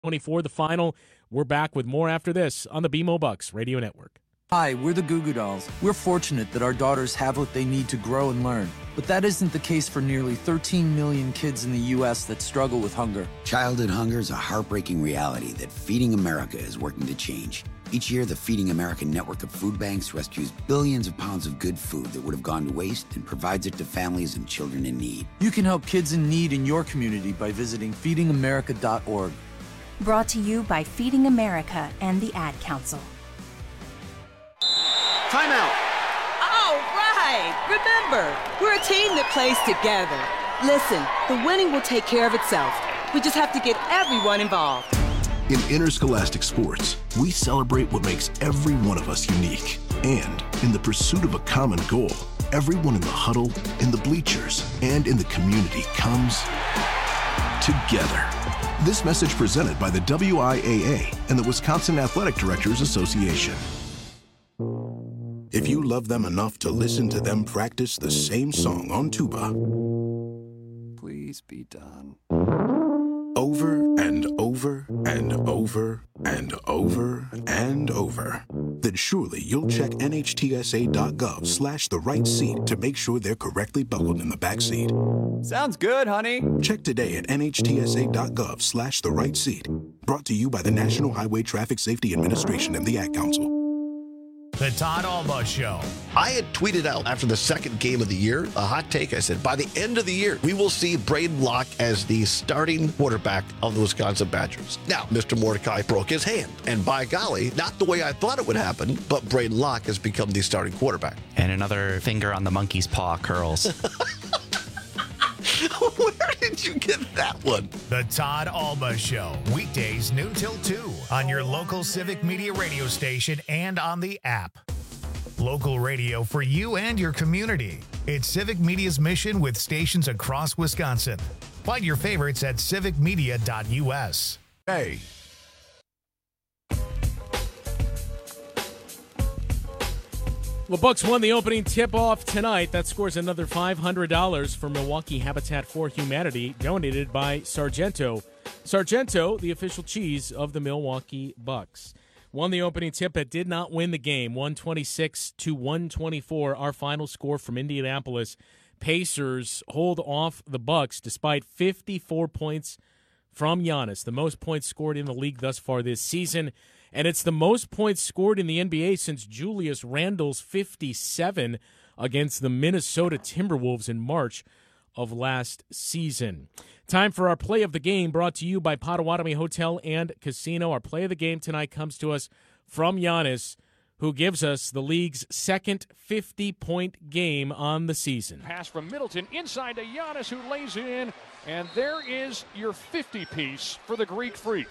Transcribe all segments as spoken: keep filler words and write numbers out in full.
twenty-four, the final. We're back with more after this on the B M O Bucks Radio Network. Hi, we're the Goo Goo Dolls. We're fortunate that our daughters have what they need to grow and learn. But that isn't the case for nearly thirteen million kids in the U S that struggle with hunger. Childhood hunger is a heartbreaking reality that Feeding America is working to change. Each year, the Feeding America network of food banks rescues billions of pounds of good food that would have gone to waste and provides it to families and children in need. You can help kids in need in your community by visiting feeding america dot org. Brought to you by Feeding America and the Ad Council. Timeout. All right. Remember, we're a team that plays together. Listen, the winning will take care of itself. We just have to get everyone involved. In interscholastic sports, we celebrate what makes every one of us unique. And in the pursuit of a common goal, everyone in the huddle, in the bleachers, and in the community comes together. This message presented by the W I A A and the Wisconsin Athletic Directors Association. If you love them enough to listen to them practice the same song on tuba, please be done. Over and over and over and over and over, then surely you'll check N H T S A dot gov slash the right seat to make sure they're correctly buckled in the back seat. Sounds good, honey. Check today at N H T S A dot gov slash the right seat. Brought to you by the National Highway Traffic Safety Administration and the Ad Council. The Todd Alba Show. I had tweeted out after the second game of the year, a hot take. I said, by the end of the year, we will see Braden Locke as the starting quarterback of the Wisconsin Badgers. Now, Mister Mordecai broke his hand. And by golly, not the way I thought it would happen, but Braden Locke has become the starting quarterback. And another finger on the monkey's paw curls. Where did you get that one? The Todd Alba Show. Weekdays noon till two on your local Civic Media radio station and on the app. Local radio for you and your community. It's Civic Media's mission with stations across Wisconsin. Find your favorites at civic media dot U S. Hey. Well, Bucks won the opening tip-off tonight. That scores another five hundred dollars for Milwaukee Habitat for Humanity, donated by Sargento. Sargento, the official cheese of the Milwaukee Bucks. Won the opening tip but did not win the game. one twenty-six to one twenty-four, our final score from Indianapolis. Pacers hold off the Bucks despite fifty-four points from Giannis, the most points scored in the league thus far this season. And it's the most points scored in the N B A since Julius Randle's fifty-seven against the Minnesota Timberwolves in March of last season. Time for our play of the game, brought to you by Potawatomi Hotel and Casino. Our play of the game tonight comes to us from Giannis, who gives us the league's second fifty-point game on the season. Pass from Middleton inside to Giannis, who lays it in, and there is your fifty-piece for the Greek Freak.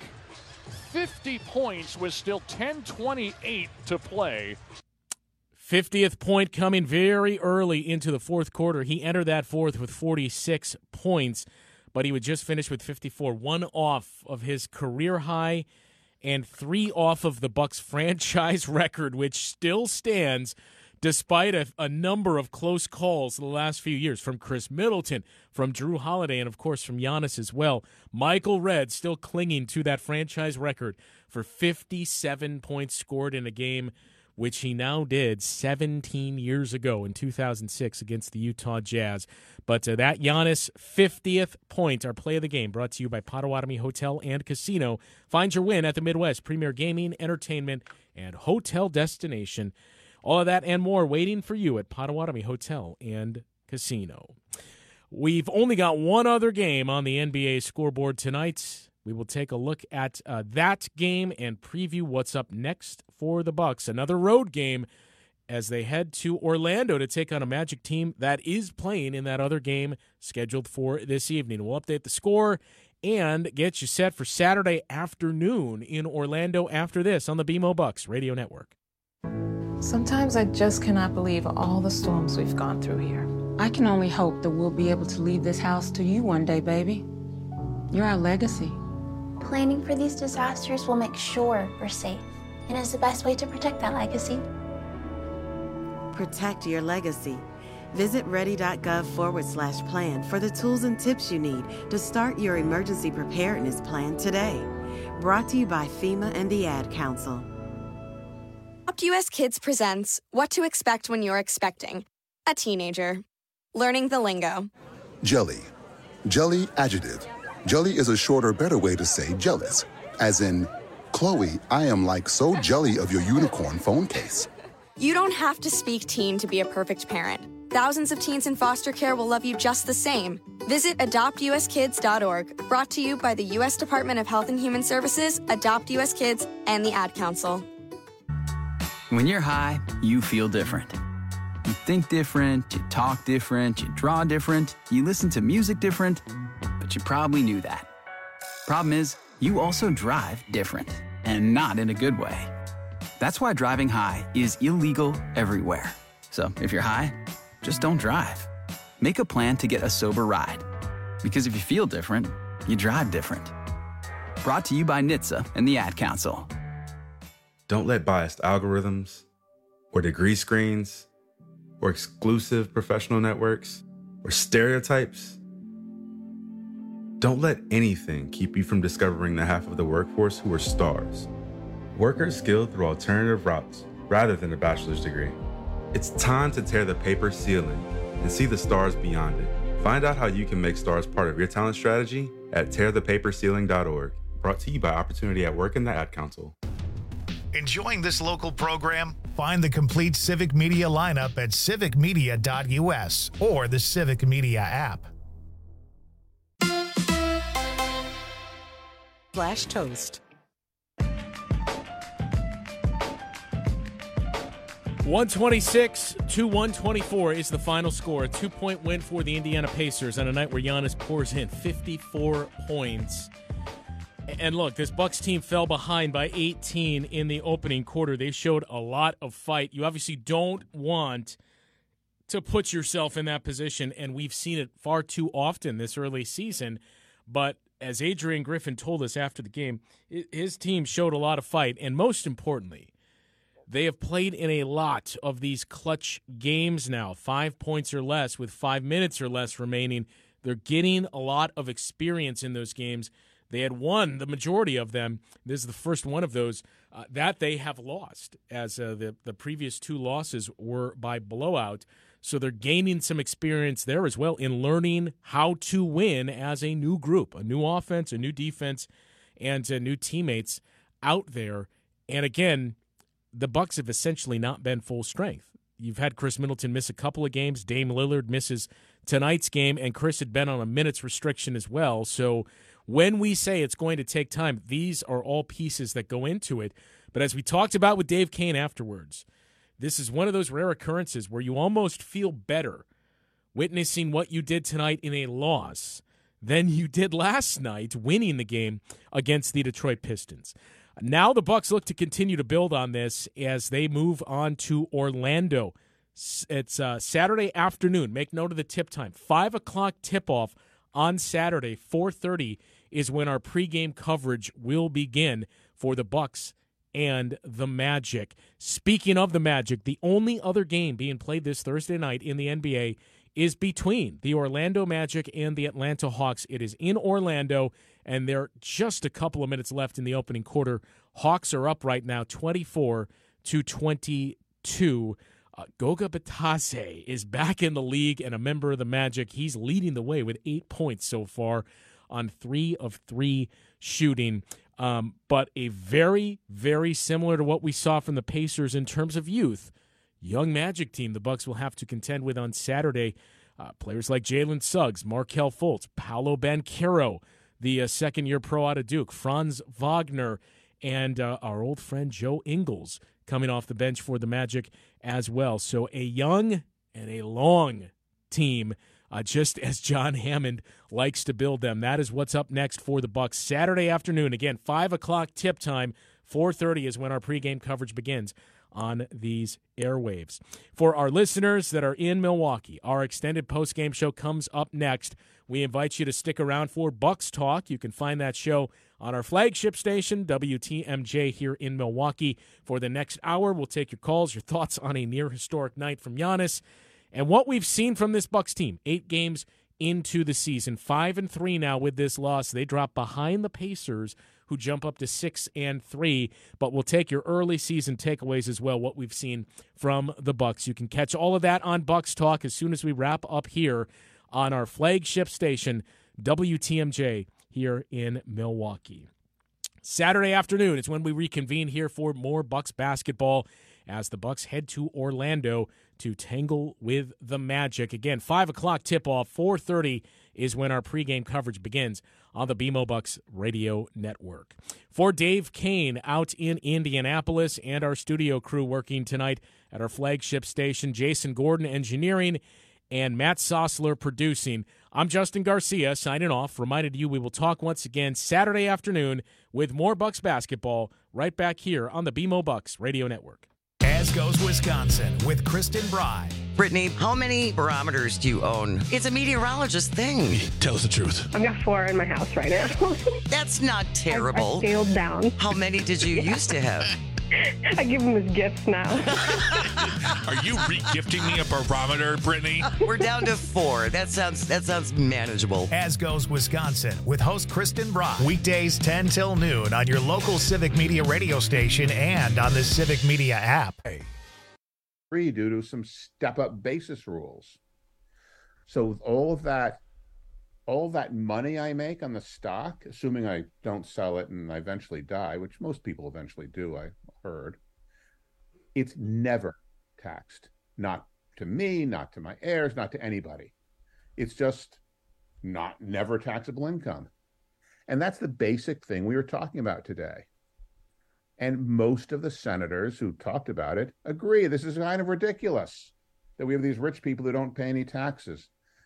fifty points with still ten twenty-eight to play. fiftieth point coming very early into the fourth quarter. He entered that fourth with forty-six points, but he would just finish with fifty-four, one off of his career high and three off of the Bucks franchise record, which still stands despite a, a number of close calls the last few years from Chris Middleton, from Drew Holiday, and, of course, from Giannis as well. Michael Redd still clinging to that franchise record for fifty-seven points scored in a game, which he now did seventeen years ago in two thousand six against the Utah Jazz. But uh, that Giannis fiftieth point, our play of the game, brought to you by Potawatomi Hotel and Casino. Find your win at the Midwest Premier Gaming, Entertainment, and Hotel Destination. All of that and more waiting for you at Potawatomi Hotel and Casino. We've only got one other game on the N B A scoreboard tonight. We will take a look at uh, that game and preview what's up next for the Bucks. Another road game as they head to Orlando to take on a Magic team that is playing in that other game scheduled for this evening. We'll update the score and get you set for Saturday afternoon in Orlando after this on the B M O Bucks Radio Network. Sometimes I just cannot believe all the storms we've gone through here. I can only hope that we'll be able to leave this house to you one day, baby. You're our legacy. Planning for these disasters will make sure we're safe, and is the best way to protect that legacy. Protect your legacy. Visit ready.gov forward slash plan for the tools and tips you need to start your emergency preparedness plan today. Brought to you by FEMA and the Ad Council. Adopt U S Kids presents What to Expect When You're Expecting a Teenager. Learning the lingo. Jelly. Jelly adjective. Jelly is a shorter, better way to say jealous. As in, Chloe, I am like so jelly of your unicorn phone case. You don't have to speak teen to be a perfect parent. Thousands of teens in foster care will love you just the same. Visit adopt u s kids dot org, brought to you by the U S Department of Health and Human Services, Adopt U S Kids, and the Ad Council. When you're high, you feel different. You think different, you talk different, you draw different, you listen to music different, but you probably knew that. Problem is, you also drive different, and not in a good way. That's why driving high is illegal everywhere. So if you're high, just don't drive. Make a plan to get a sober ride. Because if you feel different, you drive different. Brought to you by N H T S A and the Ad Council. Don't let biased algorithms, or degree screens, or exclusive professional networks, or stereotypes. Don't let anything keep you from discovering the half of the workforce who are stars. Workers skilled through alternative routes rather than a bachelor's degree. It's time to tear the paper ceiling and see the stars beyond it. Find out how you can make stars part of your talent strategy at tear the paper ceiling dot org. Brought to you by Opportunity at Work and the Ad Council. Enjoying this local program? Find the complete Civic Media lineup at civic media dot u s or the Civic Media app. Flash toast. one twenty-six to one twenty-four is the final score. A two-point win for the Indiana Pacers on a night where Giannis pours in fifty-four points. And look, this Bucks team fell behind by eighteen in the opening quarter. They showed a lot of fight. You obviously don't want to put yourself in that position, and we've seen it far too often this early season. But as Adrian Griffin told us after the game, his team showed a lot of fight, and most importantly, they have played in a lot of these clutch games now, five points or less with five minutes or less remaining. They're getting a lot of experience in those games. They had won the majority of them. This is the first one of those uh, that they have lost, as uh, the, the previous two losses were by blowout. So they're gaining some experience there as well in learning how to win as a new group, a new offense, a new defense, and uh, new teammates out there. And again, the Bucks have essentially not been full strength. You've had Chris Middleton miss a couple of games. Dame Lillard misses tonight's game, and Chris had been on a minutes restriction as well. So when we say it's going to take time, these are all pieces that go into it. But as we talked about with Dave Kane afterwards, this is one of those rare occurrences where you almost feel better witnessing what you did tonight in a loss than you did last night winning the game against the Detroit Pistons. Now the Bucks look to continue to build on this as they move on to Orlando. It's uh, Saturday afternoon. Make note of the tip time. five o'clock tip-off on Saturday. four thirty is when our pregame coverage will begin for the Bucks and the Magic. Speaking of the Magic, the only other game being played this Thursday night in the N B A is between the Orlando Magic and the Atlanta Hawks. It is in Orlando, and there are just a couple of minutes left in the opening quarter. Hawks are up right now, twenty-four to twenty-two. Uh, Goga Bitadze is back in the league and a member of the Magic. He's leading the way with eight points so far on three of three shooting. Um, but a very, very similar to what we saw from the Pacers in terms of youth, young Magic team the Bucks will have to contend with on Saturday. Uh, players like Jalen Suggs, Markelle Fultz, Paolo Banchero, the uh, second-year pro out of Duke, Franz Wagner, and uh, our old friend Joe Ingles coming off the bench for the Magic as well. So a young and a long team, uh, just as John Hammond likes to build them. That is what's up next for the Bucks. Saturday afternoon, again, five o'clock tip time, four thirty is when our pregame coverage begins on these airwaves. For our listeners that are in Milwaukee, our extended postgame show comes up next. We invite you to stick around for Bucks Talk. You can find that show on our flagship station, W T M J, here in Milwaukee. For the next hour, we'll take your calls, your thoughts on a near-historic night from Giannis, and what we've seen from this Bucks team. Eight games into the season, five and three now with this loss. They drop behind the Pacers, who jump up to six and three. But we'll take your early season takeaways as well, what we've seen from the Bucs. You can catch all of that on Bucs Talk as soon as we wrap up here on our flagship station, W T M J, here in Milwaukee. Saturday afternoon is when we reconvene here for more Bucs basketball as the Bucs head to Orlando to tangle with the Magic. Again, five o'clock tip-off, four thirty is when our pregame coverage begins on the B M O Bucs radio network. For Dave Kane out in Indianapolis and our studio crew working tonight at our flagship station, Jason Gordon engineering, and Matt Sossler producing, I'm Justin Garcia signing off. Reminded you we will talk once again Saturday afternoon with more Bucs basketball right back here on the B M O Bucs radio network. As goes Wisconsin with Kristen Bry. Brittany, how many barometers do you own? It's a meteorologist thing. Tell us the truth. I've got four in my house right now. That's not terrible. I, I scaled down. How many did you used to have? I give them as gifts now. Are you re-gifting me a barometer, Brittany? We're down to four. That sounds that sounds manageable. As goes Wisconsin with host Kristen Bry. Weekdays ten till noon on your local Civic Media radio station and on the Civic Media app. Hey, free due to some step-up basis rules. So with all of that, all that money I make on the stock, assuming I don't sell it and I eventually die, which most people eventually do, I heard, it's never taxed. Not to me, not to my heirs, not to anybody. It's just not never taxable income. And that's the basic thing we were talking about today. And most of the senators who talked about it agree this is kind of ridiculous that we have these rich people who don't pay any taxes.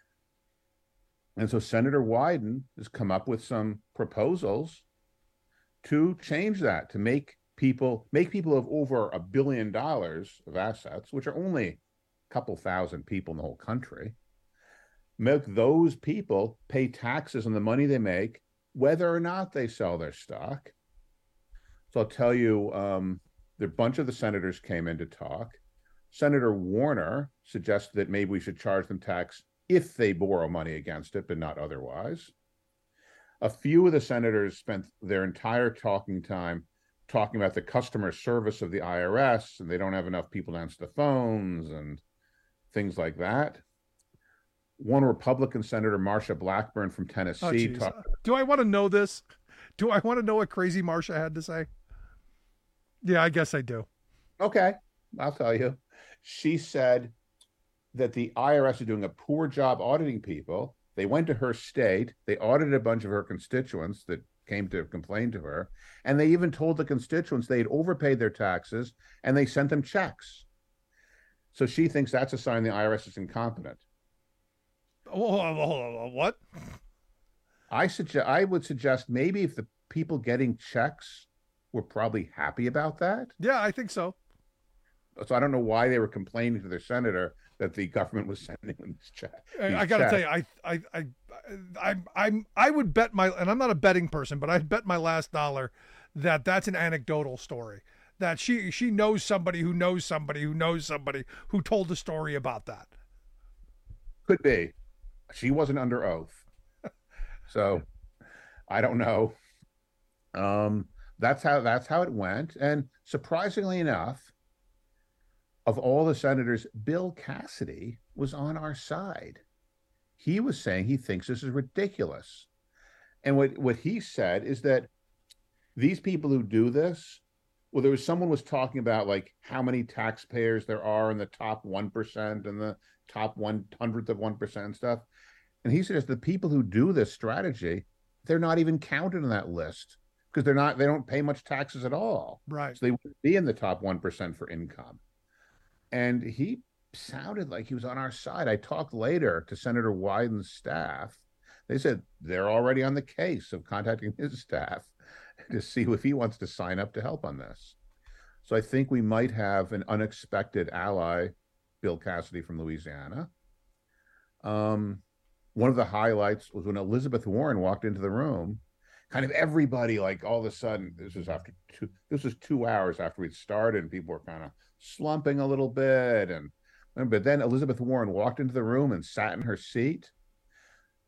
And so Senator Wyden has come up with some proposals to change that, to make people make people of over a billion dollars of assets, which are only a couple thousand people in the whole country, make those people pay taxes on the money they make, whether or not they sell their stock. So I'll tell you, um, the bunch of the senators came in to talk. Senator Warner suggested that maybe we should charge them tax if they borrow money against it, but not otherwise. A few of the senators spent their entire talking time talking about the customer service of the I R S, and they don't have enough people to answer the phones and things like that. One Republican senator, Marsha Blackburn from Tennessee, oh, talked. Do I want to know this? Do I want to know what crazy Marsha had to say? Yeah, I guess I do. Okay, I'll tell you. She said that the I R S is doing a poor job auditing people. They went to her state, they audited a bunch of her constituents that came to complain to her, and they even told the constituents they had overpaid their taxes, and they sent them checks. So she thinks that's a sign the I R S is incompetent. Oh, what? I suggest I would suggest maybe if the people getting checks were probably happy about that. Yeah, I think so. So I don't know why they were complaining to their senator that the government was sending them this check. I got to tell you, I, I, I, I, I'm, I would bet my, and I'm not a betting person, but I'd bet my last dollar that that's an anecdotal story. That she, she knows somebody who knows somebody who knows somebody who told a story about that. Could be. She wasn't under oath, so I don't know. Um, that's how that's how it went, and surprisingly enough, of all the senators, Bill Cassidy was on our side. He was saying he thinks this is ridiculous. And what, what he said is that these people who do this, well, there was someone was talking about like how many taxpayers there are in the top one percent and the top one hundredth of one percent and stuff. And he says the people who do this strategy, they're not even counted in that list because they're not, they don't pay much taxes at all. Right. So they wouldn't be in the top one percent for income. And he sounded like he was on our side. I talked later to Senator Wyden's staff. They said they're already on the case of contacting his staff to see if he wants to sign up to help on this. So I think we might have an unexpected ally, Bill Cassidy from Louisiana. Um, one of the highlights was when Elizabeth Warren walked into the room. Kind of everybody, like all of a sudden, this was after two, this was two hours after we'd started, and people were kind of slumping a little bit. And but then Elizabeth Warren walked into the room and sat in her seat.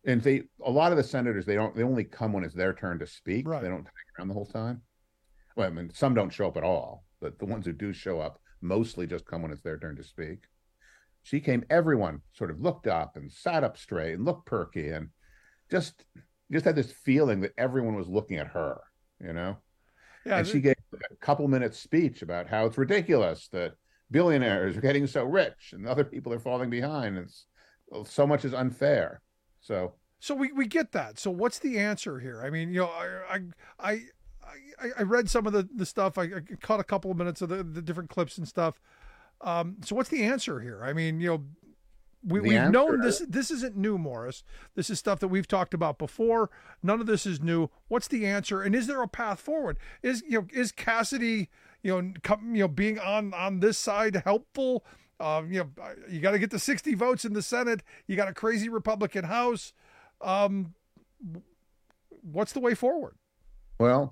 And they, a lot of the senators, they don't, they only come when it's their turn to speak. Right. They don't hang around the whole time. Well, I mean, some don't show up at all, but the ones who do show up mostly just come when it's their turn to speak. She came, everyone sort of looked up and sat up straight and looked perky and just, just had this feeling that everyone was looking at her, you know? Yeah, and she gave a couple minutes speech about how it's ridiculous that billionaires are getting so rich and other people are falling behind. It's so much is unfair. So, so we, we get that. So what's the answer here? I mean, you know, I, I, I, I read some of the, the stuff. I, I caught a couple of minutes of the, the different clips and stuff. Um, so what's the answer here? I mean, you know, we, we've answer, known this, this isn't new, Morris. This is stuff that we've talked about before. None of this is new. What's the answer? And is there a path forward? Is, you know, is Cassidy, you know, come, you know, being on, on this side helpful? Um, you know, you got to get the sixty votes in the Senate. You got a crazy Republican House. Um, what's the way forward? Well,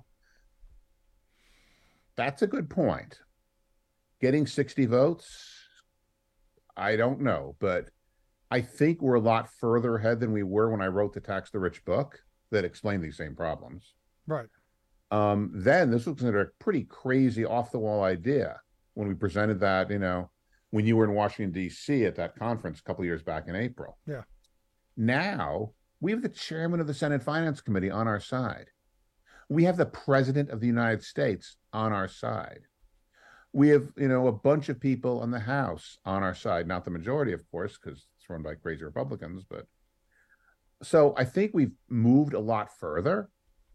that's a good point. Getting sixty votes, I don't know, but I think we're a lot further ahead than we were when I wrote the Tax the Rich book that explained these same problems. Right. Um, then this was considered a pretty crazy off-the-wall idea when we presented that, you know, when you were in Washington, D C at that conference a couple of years back in April. Yeah. Now we have the chairman of the Senate Finance Committee on our side. We have the president of the United States on our side. We have, you know, a bunch of people in the House on our side, not the majority, of course, because it's run by crazy Republicans. But so I think we've moved a lot further.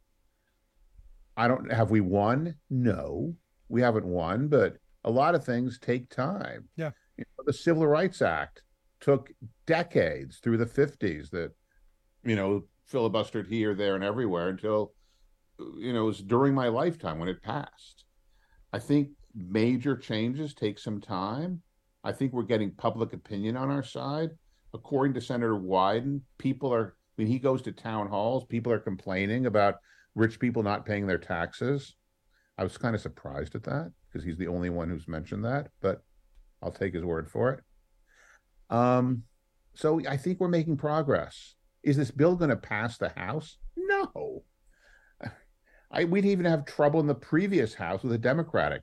I don't, have we won? No, we haven't won, but a lot of things take time. Yeah. You know, the Civil Rights Act took decades through the fifties that, you know, filibustered here, there, and everywhere until, you know, it was during my lifetime when it passed. I think major changes take some time. I think we're getting public opinion on our side. According to Senator Wyden, people are, when he goes to town halls, people are complaining about rich people not paying their taxes. I was kind of surprised at that because he's the only one who's mentioned that, but I'll take his word for it. Um, so I think we're making progress. Is this bill going to pass the House? No. I, we'd even have trouble in the previous House with the Democratic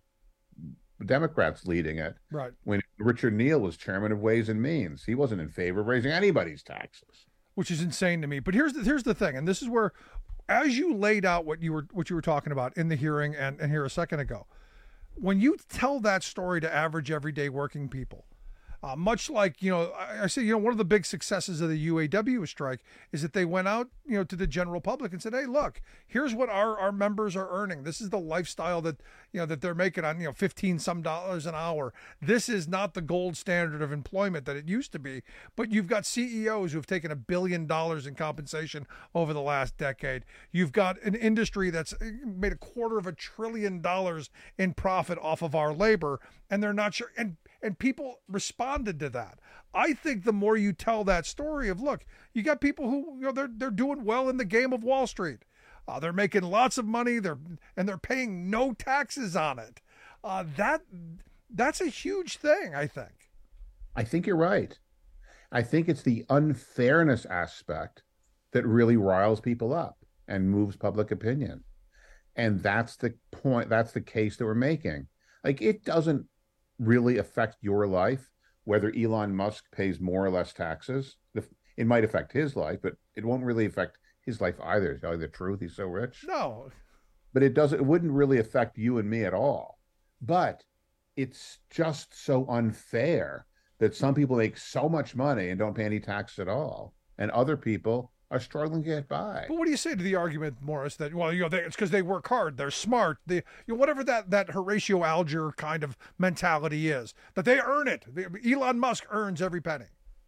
Democrats leading it. Right. When Richard Neal was chairman of Ways and Means, he wasn't in favor of raising anybody's taxes, which is insane to me. But here's the, here's the thing, and this is where, as you laid out what you were what you were talking about in the hearing and, and here a second ago, when you tell that story to average everyday working people, uh, much like, you know, I, I say, you know, one of the big successes of the U A W strike is that they went out, you know, to the general public and said, hey, look, here's what our, our members are earning. This is the lifestyle that, you know, that they're making on, you know, fifteen some dollars an hour. This is not the gold standard of employment that it used to be. But you've got C E Os who have taken a billion dollars in compensation over the last decade. You've got an industry that's made a quarter of a trillion dollars in profit off of our labor, and they're not sure. And And people responded to that. I think the more you tell that story of, look, you got people who, you know, they're they're doing well in the game of Wall Street. Uh, they're making lots of money. They're and they're paying no taxes on it. Uh, that that's a huge thing, I think. I think you're right. I think it's the unfairness aspect that really riles people up and moves public opinion. And that's the point. That's the case that we're making. Like, it doesn't really affect your life whether Elon Musk pays more or less taxes. It might affect his life, but it won't really affect his life either. To tell you the truth, he's so rich. No, but it doesn't. It wouldn't really affect you and me at all. But it's just so unfair that some people make so much money and don't pay any tax at all, and other people are struggling to get by. But what do you say to the argument, Morris, that, well, you know, they, it's because they work hard, they're smart, they, you know, whatever that, that Horatio Alger kind of mentality is, that they earn it. They, Elon Musk earns every penny.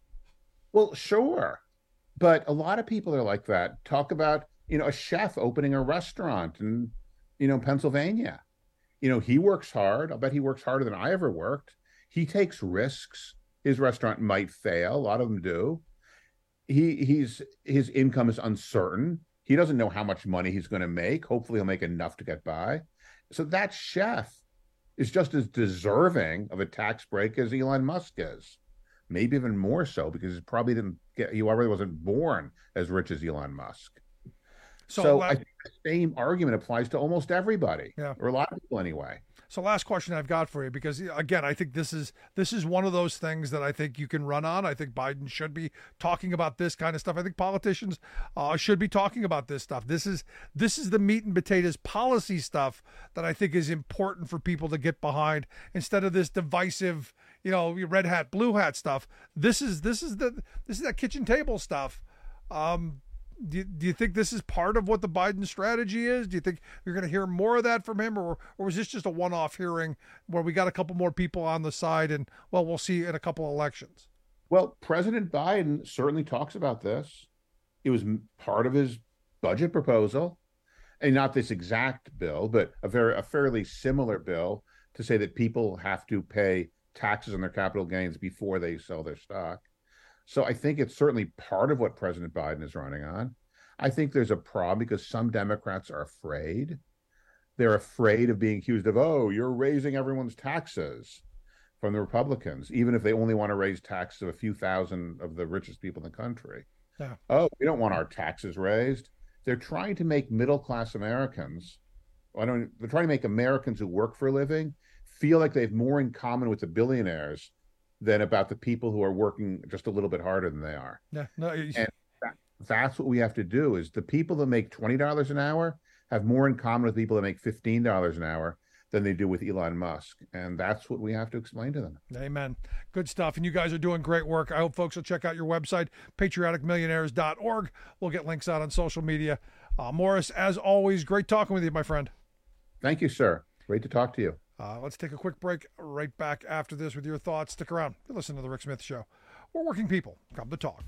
Well, sure. But a lot of people are like that. Talk about, you know, a chef opening a restaurant in, you know, Pennsylvania. You know, he works hard. I'll bet he works harder than I ever worked. He takes risks. His restaurant might fail. A lot of them do. He he's his income is uncertain. He doesn't know how much money he's going to make. Hopefully he'll make enough to get by. So that chef is just as deserving of a tax break as Elon Musk is. maybe even more so, because he probably didn't get, he already wasn't born as rich as Elon Musk. So, so I think the same argument applies to almost everybody, yeah. or a lot of people anyway. So last question I've got for you, because again, I think this is this is one of those things that I think you can run on. I think Biden should be talking about this kind of stuff. I think politicians uh, should be talking about this stuff. This is this is the meat and potatoes policy stuff that I think is important for people to get behind, instead of this divisive, you know, red hat, blue hat stuff. This is this is the this is that kitchen table stuff. Um, Do you, do you think this is part of what the Biden strategy is? Do you think you're going to hear more of that from him, or or was this just a one-off hearing where we got a couple more people on the side, and, well, we'll see in a couple of elections? Well, President Biden certainly talks about this. It was part of his budget proposal, and not this exact bill, but a very a fairly similar bill to say that people have to pay taxes on their capital gains before they sell their stock. So I think it's certainly part of what President Biden is running on. I think there's a problem because some Democrats are afraid. They're afraid of being accused of, oh, you're raising everyone's taxes, from the Republicans, even if they only want to raise taxes of a few thousand of the richest people in the country. Yeah. Oh, we don't want our taxes raised. They're trying to make middle-class Americans, I don't, they're trying to make Americans who work for a living feel like they have more in common with the billionaires than about the people who are working just a little bit harder than they are. Yeah, no, and that, that's what we have to do, is the people that make twenty dollars an hour have more in common with people that make fifteen dollars an hour than they do with Elon Musk. And that's what we have to explain to them. Amen. Good stuff. And you guys are doing great work. I hope folks will check out your website, patriotic millionaires dot org. We'll get links out on social media. Uh, Morris, as always, great talking with you, my friend. Thank you, sir. Great to talk to you. Uh, let's take a quick break. Right back after this with your thoughts. Stick around. You're listening to The Rick Smith Show. We're working people. Come to talk.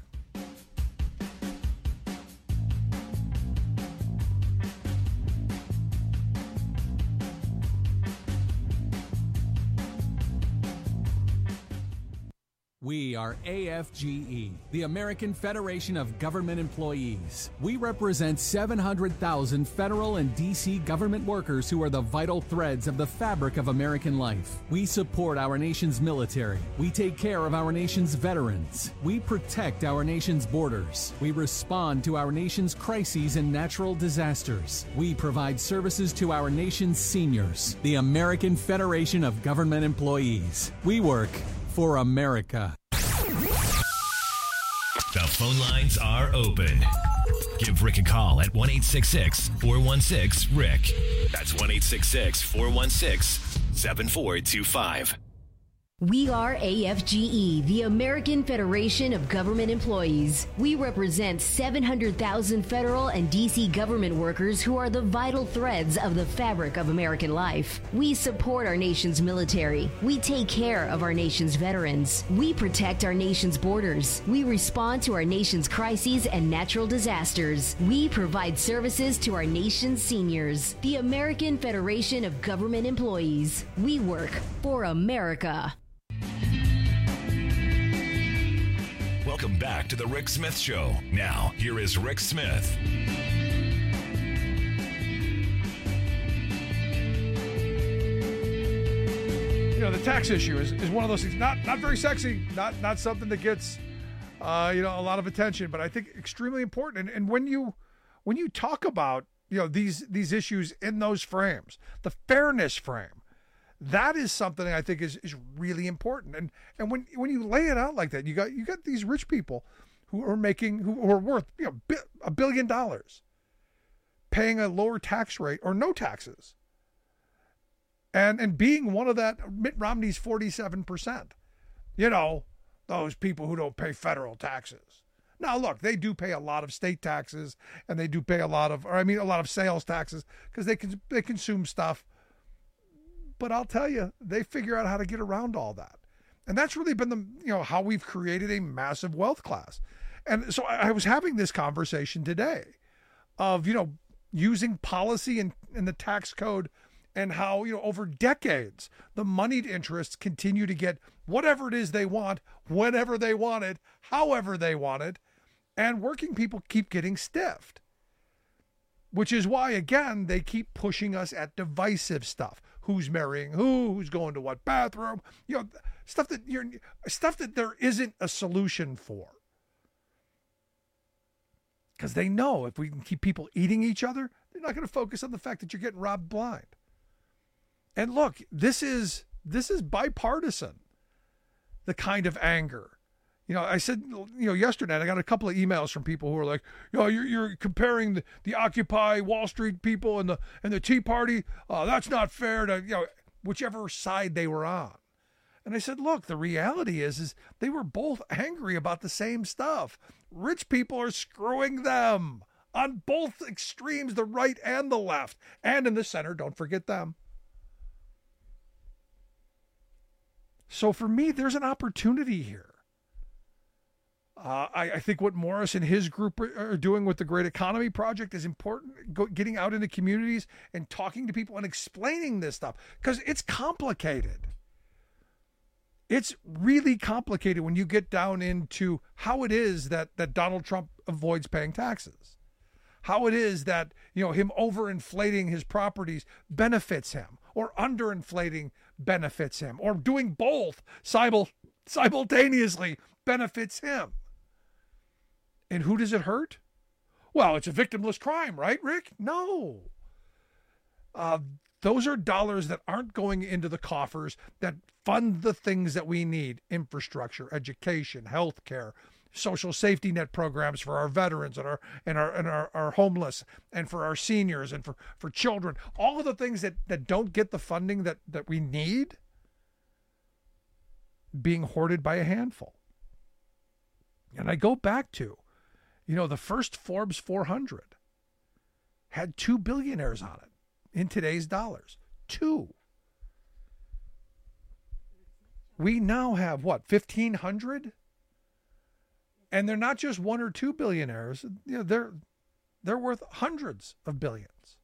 We are A F G E, the American Federation of Government Employees. We represent seven hundred thousand federal and D C government workers who are the vital threads of the fabric of American life. We support our nation's military. We take care of our nation's veterans. We protect our nation's borders. We respond to our nation's crises and natural disasters. We provide services to our nation's seniors. The American Federation of Government Employees. We work for America. The phone lines are open. Give Rick a call at one eight six six, four one six, Rick. That's one eight six six, four one six, seven four two five. We are A F G E, the American Federation of Government Employees. We represent seven hundred thousand federal and D C government workers who are the vital threads of the fabric of American life. We support our nation's military. We take care of our nation's veterans. We protect our nation's borders. We respond to our nation's crises and natural disasters. We provide services to our nation's seniors. The American Federation of Government Employees. We work for America. Welcome back to the Rick Smith Show. Now, here is Rick Smith. You know, the tax issue is, is one of those things, not not very sexy, not not something that gets uh, you know, a lot of attention, but I think extremely important. And, and when you when you talk about, you know, these these issues in those frames, the fairness frame, that is something I think is, is really important. And and when when you lay it out like that, you got you got these rich people who are making who are worth, you know, a billion dollars, paying a lower tax rate or no taxes, and and being one of that Mitt Romney's forty-seven percent. You know, those people who don't pay federal taxes. Now, look, they do pay a lot of state taxes, and they do pay a lot of, or I mean, a lot of sales taxes because they can they consume stuff. But I'll tell you, they figure out how to get around all that. And that's really been the, you know, how we've created a massive wealth class. And so I was having this conversation today of, you know, using policy in, in the tax code and how, you know, over decades, the moneyed interests continue to get whatever it is they want, whenever they want it, however they want it, and working people keep getting stiffed. Which is why, again, they keep pushing us at divisive stuff. who's marrying who, who's going to what bathroom, you know, stuff that you're stuff that there isn't a solution for. Because they know if we can keep people eating each other, they're not going to focus on the fact that you're getting robbed blind. And look, this is this is bipartisan, the kind of anger. You know, I said, you know, yesterday, I got a couple of emails from people who were like, you know, you're, you're comparing the, the Occupy Wall Street people and the and the Tea Party. Uh, that's not fair to, you know, whichever side they were on. And I said, look, the reality is, is they were both angry about the same stuff. Rich people are screwing them on both extremes, the right and the left, and in the center. Don't forget them. So for me, there's an opportunity here. Uh, I, I think what Morris and his group are, are doing with the Great Economy Project is important, Go, getting out into communities and talking to people and explaining this stuff, because it's complicated. It's really complicated when you get down into how it is that, that Donald Trump avoids paying taxes, how it is that, you know, him overinflating his properties benefits him, or underinflating benefits him, or doing both simul- simultaneously benefits him. And who does it hurt? Well, it's a victimless crime, right, Rick? No. Uh, those are dollars that aren't going into the coffers that fund the things that we need: infrastructure, education, healthcare, social safety net programs for our veterans and our and our and our, our homeless, and for our seniors, and for, for children. All of the things that, that don't get the funding that, that we need being hoarded by a handful. And I go back to, you know, the first Forbes four hundred had two billionaires on it in today's dollars. Two. We now have, what, fifteen hundred? And they're not just one or two billionaires. You know, they're they're worth hundreds of billions.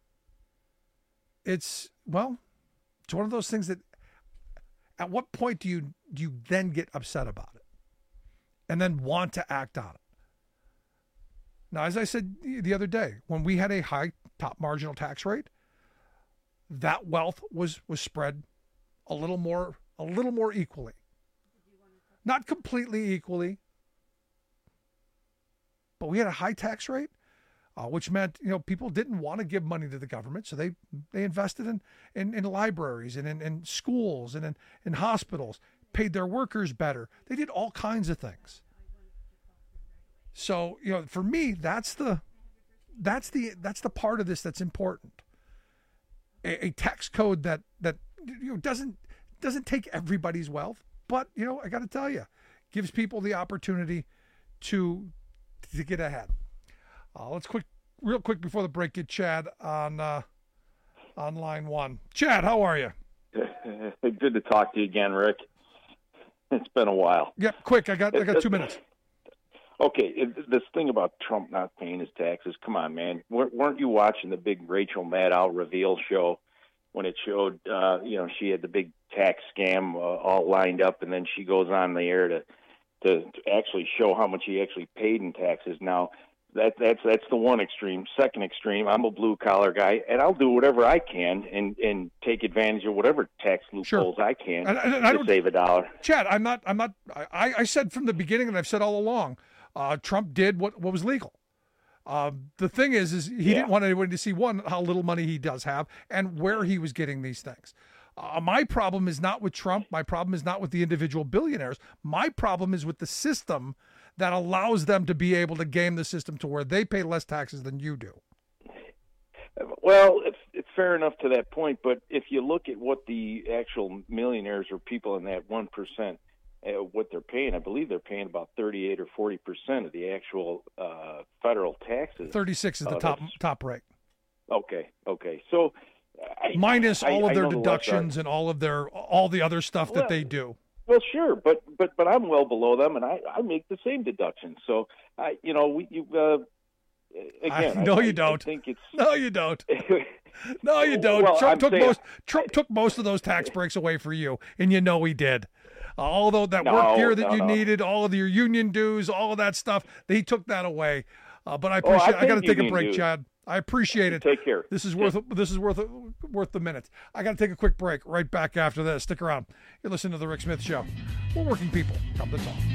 It's, well, it's one of those things that, at what point do you do you then get upset about it and then want to act on it? Now, as I said the other day, when we had a high top marginal tax rate, that wealth was was spread a little more a little more equally. Not completely equally, but we had a high tax rate, uh, which meant, you know, people didn't want to give money to the government, so they they invested in in, in libraries and in, in schools and in, in hospitals, paid their workers better. They did all kinds of things. So, you know, for me, that's the that's the that's the part of this that's important. A, a tax code that that you know doesn't doesn't take everybody's wealth, but, you know, I got to tell you, gives people the opportunity to to get ahead. Uh, let's quick, real quick before the break, get Chad on uh, on line one. Chad, how are you? Good to talk to you again, Rick. It's been a while. Yeah, quick. I got I got two minutes. Okay, it, this thing about Trump not paying his taxes, come on, man. Weren't you watching the big Rachel Maddow reveal show when it showed, uh, you know, she had the big tax scam uh, all lined up, and then she goes on the air to, to to actually show how much he actually paid in taxes. Now, that that's that's the one extreme. Second extreme, I'm a blue-collar guy, and I'll do whatever I can and, and take advantage of whatever tax loopholes sure. I can and, and, and to I save a dollar. Chad, I'm not, I'm not, I, I said from the beginning, and I've said all along, Uh, Trump did what, what was legal. Uh, the thing is, is he yeah. didn't want anybody to see, one, how little money he does have and where he was getting these things. Uh, my problem is not with Trump. My problem is not with the individual billionaires. My problem is with the system that allows them to be able to game the system to where they pay less taxes than you do. Well, it's, it's fair enough to that point, but if you look at what the actual millionaires or people in that one percent, Uh, what they're paying, I believe they're paying about thirty-eight or forty percent of the actual uh, federal taxes. thirty-six is the uh, top top rate. Okay, okay. So I, minus I, all I, of their I deductions and all of their all the other stuff well, that they do. Well, sure, but but but I'm well below them, and I, I make the same deductions. So I, you know, we you uh, again. I, no, I, you don't. I think it's no, you don't. No, you don't. Well, Trump I'm took saying, most. Trump took most of those tax breaks away for you, and you know he did. Uh, although that no, work gear that no, you no. needed, all of your union dues, all of that stuff, he took that away. Uh, but I appreciate. Oh, I, I got to take a break, dues. Chad. I appreciate it. Take care. This is worth this is worth worth the minute. I got to take a quick break. Right back after this. Stick around. You're listening to the Rick Smith Show. We're working people. Come to talk.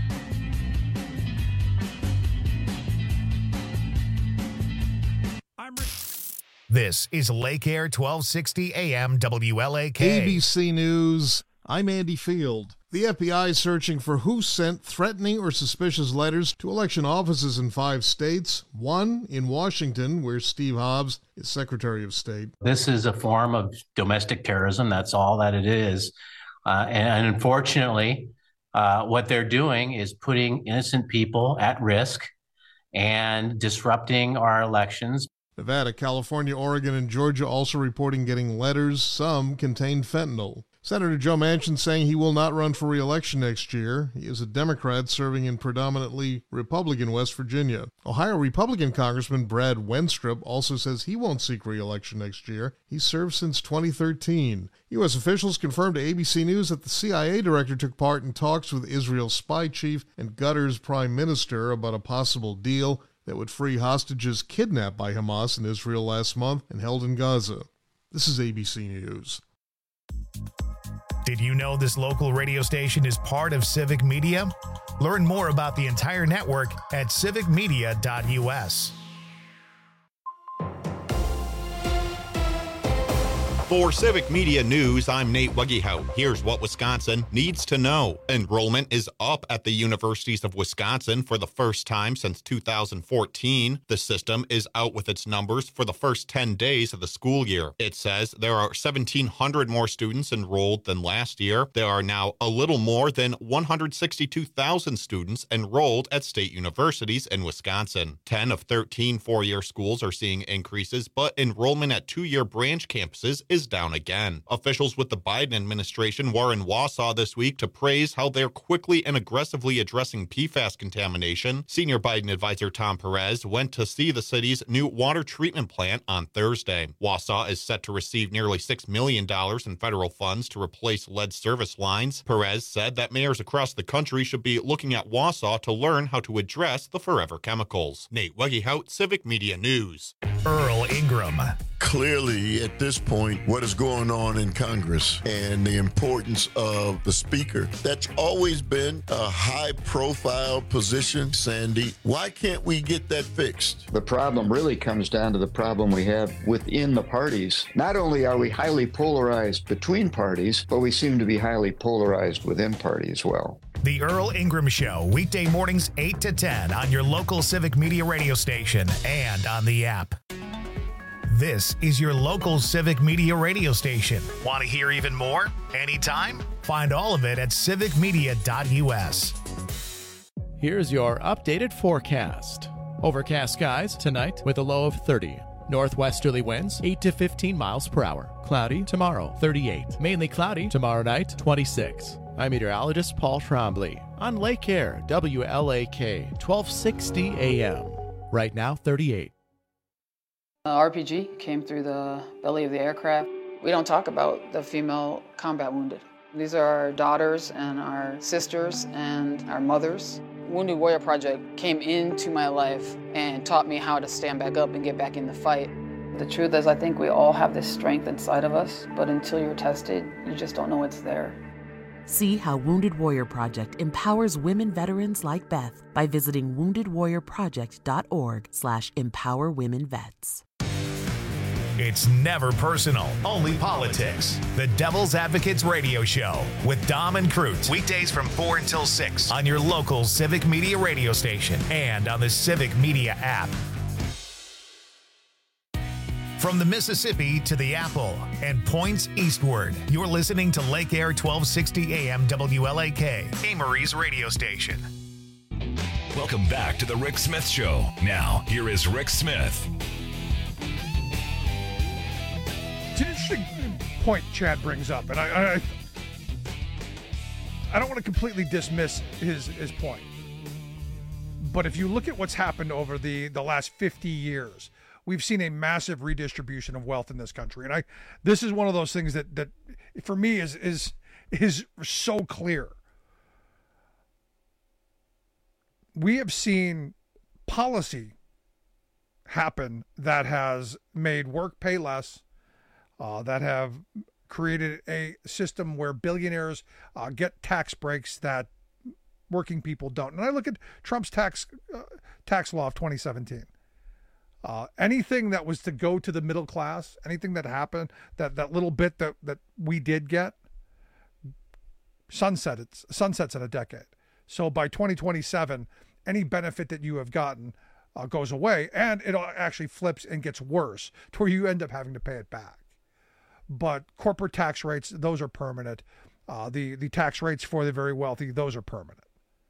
I'm Rick. This is Lake Air twelve sixty A M W L A K. A B C News. I'm Andy Field. The F B I is searching for who sent threatening or suspicious letters to election offices in five states, one in Washington, where Steve Hobbs is Secretary of State. This is a form of domestic terrorism. That's all that it is. Uh, and, and unfortunately, uh, what they're doing is putting innocent people at risk and disrupting our elections. Nevada, California, Oregon, and Georgia also reporting getting letters. Some contained fentanyl. Senator Joe Manchin saying he will not run for re-election next year. He is a Democrat serving in predominantly Republican West Virginia. Ohio Republican Congressman Brad Wenstrup also says he won't seek re-election next year. He served since twenty thirteen. U S officials confirmed to A B C News that the C I A director took part in talks with Israel's spy chief and Qatar's prime minister about a possible deal that would free hostages kidnapped by Hamas in Israel last month and held in Gaza. This is A B C News. Did you know this local radio station is part of Civic Media? Learn more about the entire network at civic media dot U S. For Civic Media News, I'm Nate Wuggehout. Here's what Wisconsin needs to know. Enrollment is up at the universities of Wisconsin for the first time since two thousand fourteen. The system is out with its numbers for the first ten days of the school year. It says there are seventeen hundred more students enrolled than last year. There are now a little more than one hundred sixty-two thousand students enrolled at state universities in Wisconsin. ten of thirteen four-year schools are seeing increases, but enrollment at two-year branch campuses is down again. Officials with the Biden administration were in Wausau this week to praise how they're quickly and aggressively addressing P FAS contamination. Senior Biden advisor Tom Perez went to see the city's new water treatment plant on Thursday. Wausau is set to receive nearly six million dollars in federal funds to replace lead service lines. Perez said that mayors across the country should be looking at Wausau to learn how to address the forever chemicals. Nate Wuggehout, Civic Media News. Earl Ingram. Clearly, at this point, what is going on in Congress and the importance of the Speaker, that's always been a high-profile position, Sandy. Why can't we get that fixed? The problem really comes down to the problem we have within the parties. Not only are we highly polarized between parties, but we seem to be highly polarized within party as well. The Earl Ingram Show, weekday mornings eight to ten on your local Civic Media radio station and on the app. This is your local Civic Media radio station. Want to hear even more? Anytime? Find all of it at civic media dot U S. Here's your updated forecast. Overcast skies tonight with a low of thirty. Northwesterly winds eight to fifteen miles per hour. Cloudy tomorrow, thirty-eight. Mainly cloudy tomorrow night, twenty-six. I'm meteorologist Paul Trombley on Lake Air, W L A K, twelve sixty A M. Right now, thirty-eight. Uh, R P G came through the belly of the aircraft. We don't talk about the female combat wounded. These are our daughters and our sisters and our mothers. Wounded Warrior Project came into my life and taught me how to stand back up and get back in the fight. The truth is, I think we all have this strength inside of us, but until you're tested, you just don't know it's there. See how Wounded Warrior Project empowers women veterans like Beth by visiting wounded warrior project dot org slash empower women vets. It's never personal, only politics. The Devil's Advocates Radio Show with Dom and Crute. Weekdays from four until six on your local Civic Media radio station and on the Civic Media app. From the Mississippi to the Apple and points eastward, you're listening to Lake Air twelve sixty A M W L A K, Amory's radio station. Welcome back to the Rick Smith Show. Now, here is Rick Smith. It's an interesting point Chad brings up, and I, I, I don't want to completely dismiss his his point. But if you look at what's happened over the, the last fifty years, we've seen a massive redistribution of wealth in this country, and I this is one of those things that that for me is is is so clear. We have seen policy happen that has made work pay less, uh, that have created a system where billionaires uh, get tax breaks that working people don't. And I look at Trump's tax uh, tax law of twenty seventeen. Uh, anything that was to go to the middle class, anything that happened, that, that little bit that, that we did get, sunset it's, sunsets in a decade. So by twenty twenty-seven, any benefit that you have gotten uh, goes away, and it actually flips and gets worse to where you end up having to pay it back. But corporate tax rates, those are permanent. Uh, the, the tax rates for the very wealthy, those are permanent.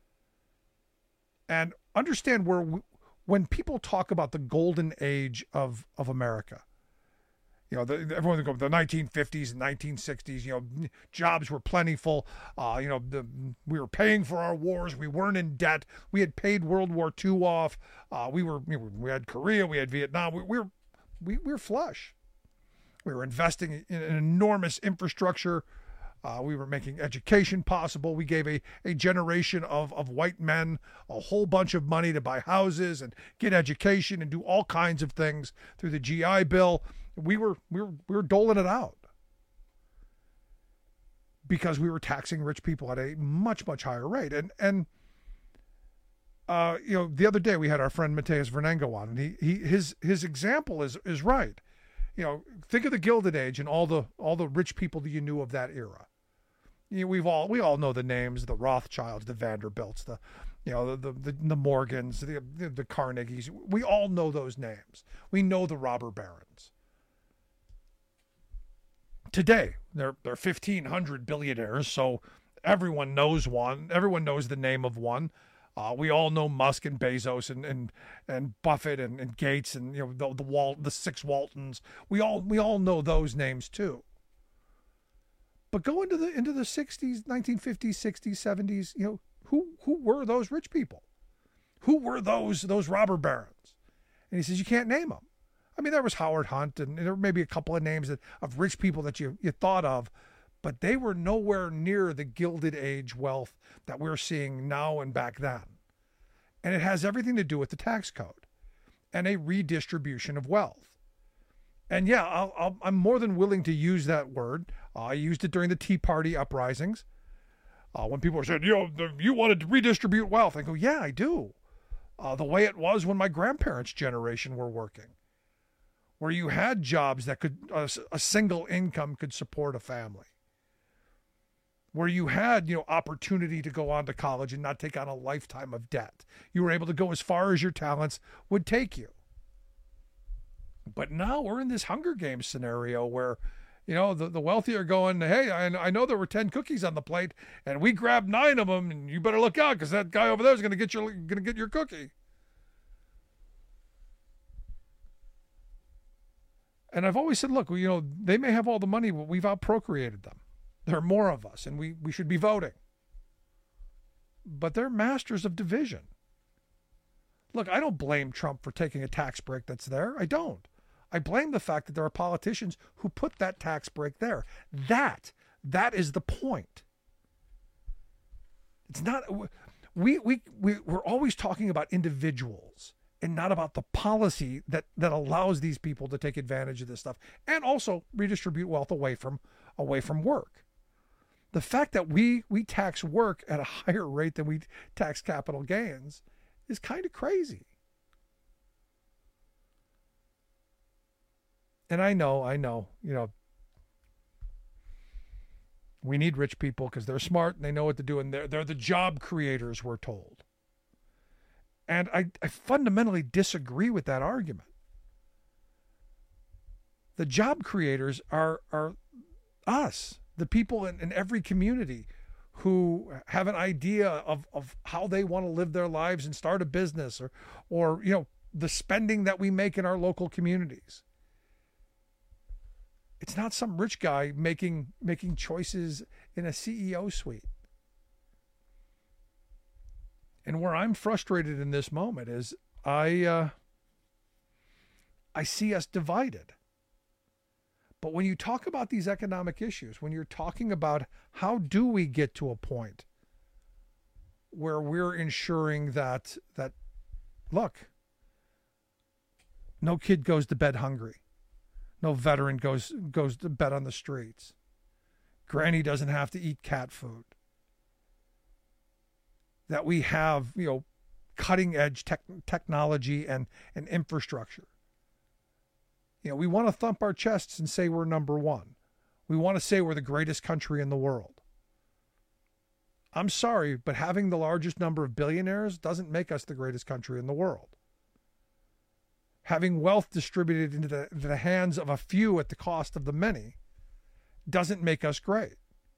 And understand where we, when people talk about the golden age of, of America, you know, the, everyone would go the nineteen fifties and nineteen sixties, you know, jobs were plentiful. Uh, you know, the, we were paying for our wars. We weren't in debt. We had paid World War Two off. Uh, we were, we, were, we had Korea, we had Vietnam. We, we were, we, we were flush. We were investing in an enormous infrastructure. Uh, we were making education possible. We gave a, a generation of, of white men a whole bunch of money to buy houses and get education and do all kinds of things through the G I Bill. We were we were we were doling it out because we were taxing rich people at a much much higher rate. And and uh, you know, the other day we had our friend Mateus Vernengo on, and he he his his example is is right. You know, think of the Gilded Age and all the all the rich people that you knew of that era. You know, we've all we all know the names: the Rothschilds, the Vanderbilts, the you know the the, the Morgans, the, the the Carnegies. We all know those names. We know the robber barons. Today, they're they're fifteen hundred billionaires, so everyone knows one. Everyone knows the name of one. Uh, we all know Musk and Bezos and and, and Buffett and, and Gates and you know the the Walt the six Waltons. We all we all know those names too. But go into the into the sixties, nineteen fifties, sixties, seventies. You know who who were those rich people? Who were those those robber barons? And he says you can't name them. I mean, there was Howard Hunt, and there were maybe a couple of names that, of rich people that you you thought of, but they were nowhere near the Gilded Age wealth that we're seeing now and back then. And it has everything to do with the tax code and a redistribution of wealth. And yeah, I'll, I'll, I'm more than willing to use that word. Uh, I used it during the Tea Party uprisings. Uh, when people were saying, you know, you wanted to redistribute wealth. I go, yeah, I do. Uh, the way it was when my grandparents' generation were working, where you had jobs that could, uh, a single income could support a family. Where you had, you know, opportunity to go on to college and not take on a lifetime of debt. You were able to go as far as your talents would take you. But now we're in this Hunger Games scenario where, you know, the, the wealthy are going, hey, I, I know there were ten cookies on the plate, and we grabbed nine of them, and you better look out because that guy over there is going to get your going to get your cookie. And I've always said, look, you know, they may have all the money, but we've outprocreated them. There are more of us, and we, we should be voting. But they're masters of division. Look, I don't blame Trump for taking a tax break that's there. I don't. I blame the fact that there are politicians who put that tax break there. That, that is the point. It's not, we, we, we, we're always talking about individuals and not about the policy that, that allows these people to take advantage of this stuff and also redistribute wealth away from, away from work. The fact that we, we tax work at a higher rate than we tax capital gains is kind of crazy. And I know, I know, you know, we need rich people because they're smart and they know what to do, and they're, they're the job creators, we're told. And I, I fundamentally disagree with that argument. The job creators are, are us, the people in, in every community who have an idea of, of how they want to live their lives and start a business, or, or, you know, the spending that we make in our local communities. It's not some rich guy making, making choices in a C E O suite. And where I'm frustrated in this moment is I, uh, I see us divided. But when you talk about these economic issues, when you're talking about how do we get to a point where we're ensuring that, that, look, No kid goes to bed hungry. No veteran goes goes to bed on the streets. Granny doesn't have to eat cat food. That we have, you know, cutting edge tech, technology and, and infrastructure. You know, we want to thump our chests and say we're number one. We want to say we're the greatest country in the world. I'm sorry, but having the largest number of billionaires doesn't make us the greatest country in the world. Having wealth distributed into the, into the hands of a few at the cost of the many doesn't make us great.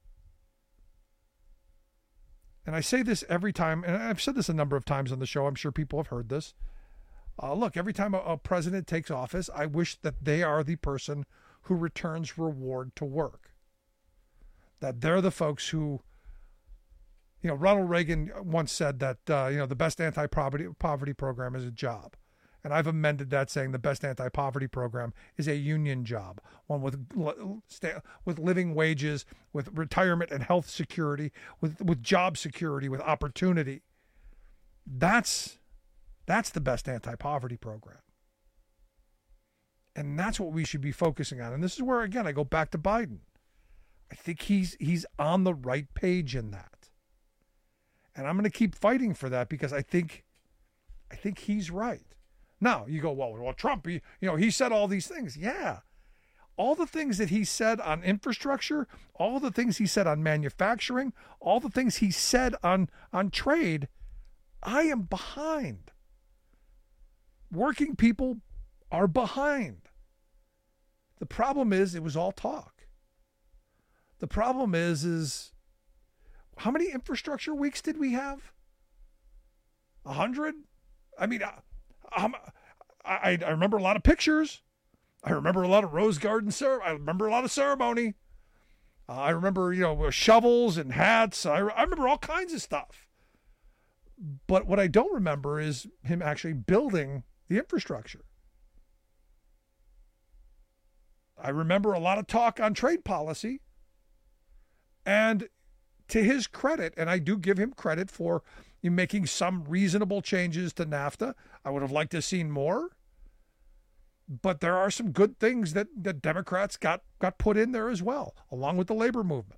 And I say this every time, and I've said this a number of times on the show. I'm sure people have heard this. Uh, look, every time a, a president takes office, I wish that they are the person who returns reward to work. That they're the folks who, you know, Ronald Reagan once said that, uh, you know, the best anti-poverty poverty program is a job. And I've amended that saying the best anti-poverty program is a union job, one with with living wages, with retirement and health security, with, with job security, with opportunity. That's that's the best anti-poverty program. And that's what we should be focusing on. And this is where, again, I go back to Biden. I think he's he's on the right page in that. And I'm going to keep fighting for that because I think I think he's right. Now, you go, well, well, Trump, he, you know, he said all these things. Yeah. All the things that he said on infrastructure, all the things he said on manufacturing, all the things he said on, on trade, I am behind. Working people are behind. The problem is it was all talk. The problem is, is how many infrastructure weeks did we have? A hundred? I mean, uh, Um, I, I remember a lot of pictures. I remember a lot of Rose Garden ceremony. I remember a lot of ceremony. Uh, I remember, you know, shovels and hats. I, I remember all kinds of stuff. But what I don't remember is him actually building the infrastructure. I remember a lot of talk on trade policy. And to his credit, and I do give him credit for in making some reasonable changes to NAFTA. I would have liked to have seen more. But there are some good things that, that Democrats got, got put in there as well, along with the labor movement.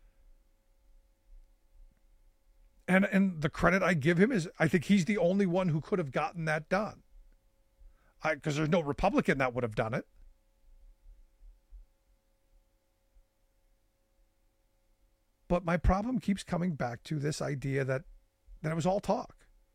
And, and the credit I give him is I think he's the only one who could have gotten that done. Because there's no Republican that would have done it. But my problem keeps coming back to this idea that that it was all talk.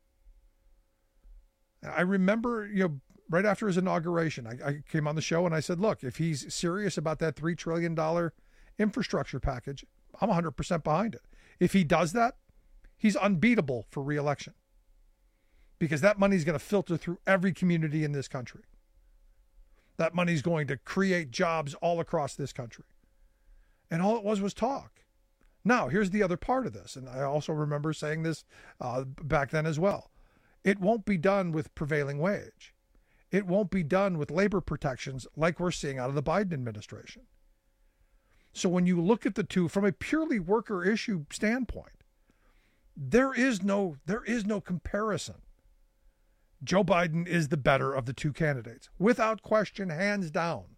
I remember, you know, right after his inauguration, I, I came on the show and I said, look, if he's serious about that three trillion dollars infrastructure package, I'm one hundred percent behind it. If he does that, he's unbeatable for re-election because that money is going to filter through every community in this country. That money is going to create jobs all across this country. And all it was was talk. Now, here's the other part of this, and I also remember saying this uh, back then as well. It won't be done with prevailing wage. It won't be done with labor protections like we're seeing out of the Biden administration. So when you look at the two from a purely worker issue standpoint, there is no there is no comparison. Joe Biden is the better of the two candidates, without question, hands down.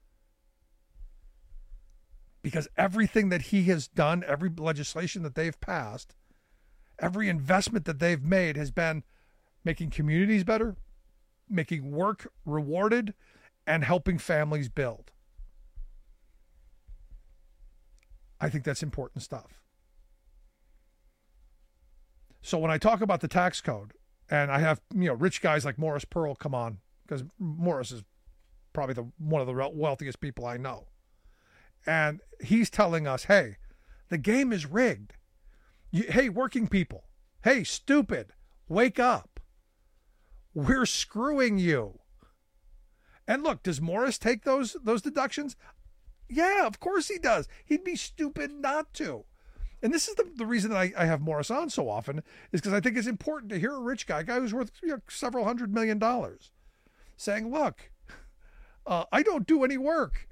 Because everything that he has done, every legislation that they've passed, every investment that they've made has been making communities better, making work rewarded, and helping families build. I think that's important stuff. So when I talk about the tax code, and I have, you know, rich guys like Morris Pearl come on, because Morris is probably the one of the wealthiest people I know. And he's telling us, hey, the game is rigged. You, hey, working people. Hey, stupid, wake up. We're screwing you. And look, does Morris take those those deductions? Yeah, of course he does. He'd be stupid not to. And this is the, the reason that I, I have Morris on so often, is because I think it's important to hear a rich guy, a guy who's worth, you know, several hundred million dollars, saying, look, uh, I don't do any work.